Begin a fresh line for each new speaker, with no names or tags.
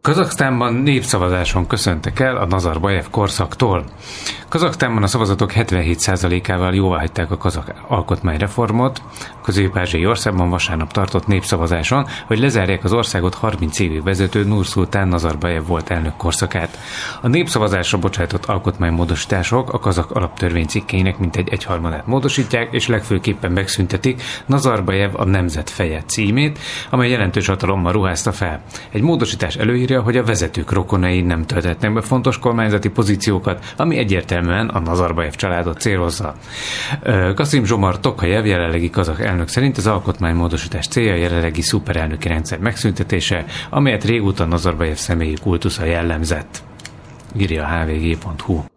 Kazaksztánban népszavazáson köszöntek el a Nazarbajev korszaktól. Kazaksztánban a szavazatok 77%-ával jóváhagyták a kazak alkotmányreformot. A közép-ázsiai országban vasárnap tartott népszavazáson, hogy lezárják az országot 30 évig vezető Nurszultán Nazarbajev volt elnök korszakát. A népszavazásra bocsájtott alkotmánymódosítások a kazak alaptörvény cikkeinek mintegy egyharmadát módosítják, és legfőképpen megszüntetik Nazarbajev a nemzet feje címét, amely jelentős hatalommal ruházta fel. Egy módosítás előírja, hogy a vezetők rokonai nem tölthetnek be fontos kormányzati pozíciókat, ami egyértelműen a Nazarbajev családot célozza. Kasim-Zsomart Tokajev, jelenlegi kazak elnök szerint az alkotmánymódosítás célja a jelenlegi szuperelnöki rendszer megszüntetése, amelyet régóta Nazarbajev személyi kultusza jellemzett. Írja a hvg.hu.